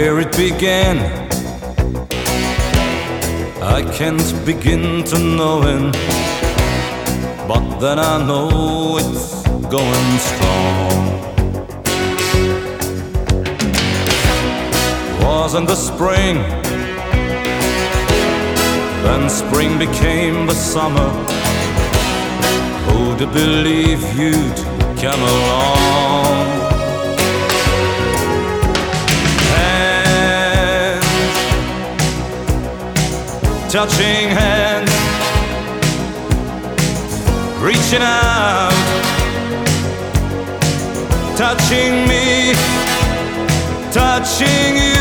where it began, I can't begin to knowing, but then I know it's going strong. Was in the spring, then spring became the summer. Who'd believe you'd come along? Hands, touching hands, reaching out, touching me, touching you.